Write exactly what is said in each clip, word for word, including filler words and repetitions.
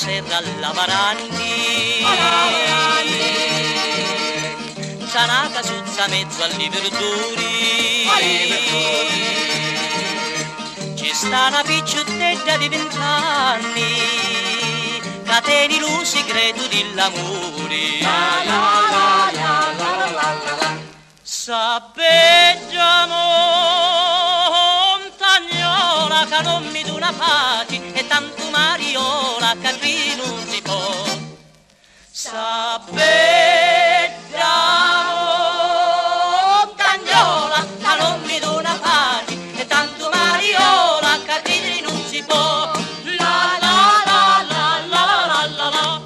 serra alla Varandi, c'è una casuzza mezzo alle verduri, ci sta una picciottetta di vent'anni che tieni lo segreto dell'amore. Sappeggia montagnola che non mi dà una pace e tanto mariola che qui non si può. Sappeggia montagnola che non mi dà una pace e tanto mariola che qui non si può. La la la la la la la la.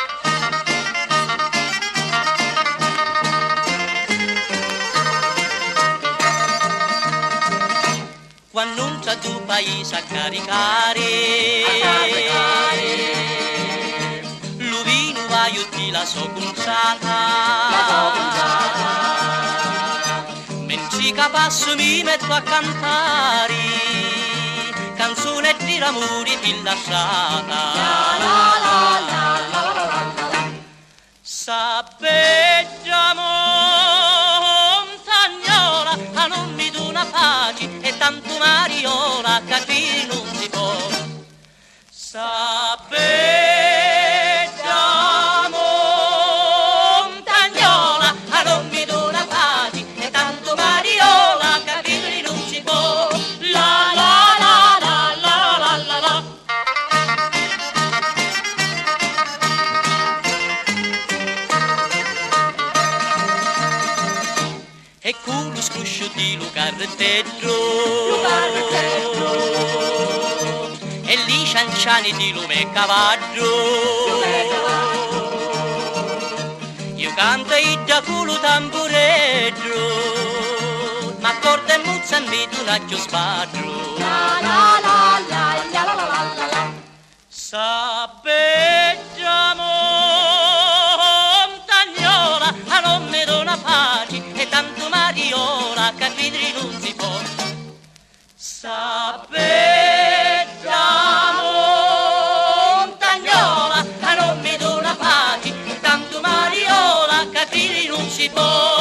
Quando non c'è tuo paese a caricare, l'uvino va io ti la so conciata, mentre che passo mi metto a cantare canzone di ramuri ti lasciata. Sappeggia montagnola a non mi dà una pace e tanto mariola che qui non si può. Sappeggia montagnola a non mi dà una pace e tanto mariola che qui non si può. La la la la la la la la. E con lo scruscio di Lucartetto e lì cianciani di lume cavallo, io canto e da culo tamburetto, ma corda e muzza mi donacchio spadro. Sappeggia montagnola a non mi dà una pace e tanto mariola che qui non si può. Sappeggia montagnola a non mi dà una pace e tanto mariola che qui non si può.